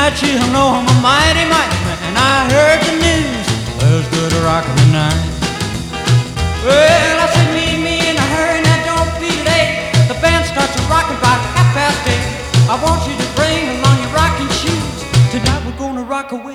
tonight, you'll know I'm a mighty, mighty man. I heard the news, there's good rockin' tonight. Well, I said meet me in a hurry, now don't be late. The band starts rockin' about 8:30. I want you to bring along your rocking shoes. Tonight we're gonna rock away